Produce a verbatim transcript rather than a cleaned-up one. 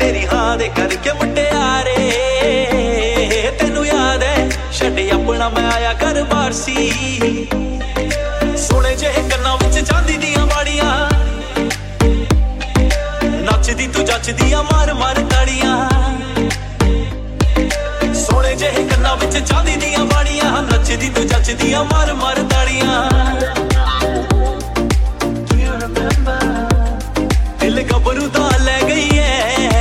तेरी हाँ दे करके मुटियारे तेनू याद है छड्डे अपना मैं आया कर बारसी सोने जेहे कन्नां विच चांदी दियां बाड़ियां नचदी तू जचदियां मार मार ताड़ियां सोने जेहे कन्नां विच चांदी दियां बाड़ियां नचदी तू जचदियां मार मार ताड़ियां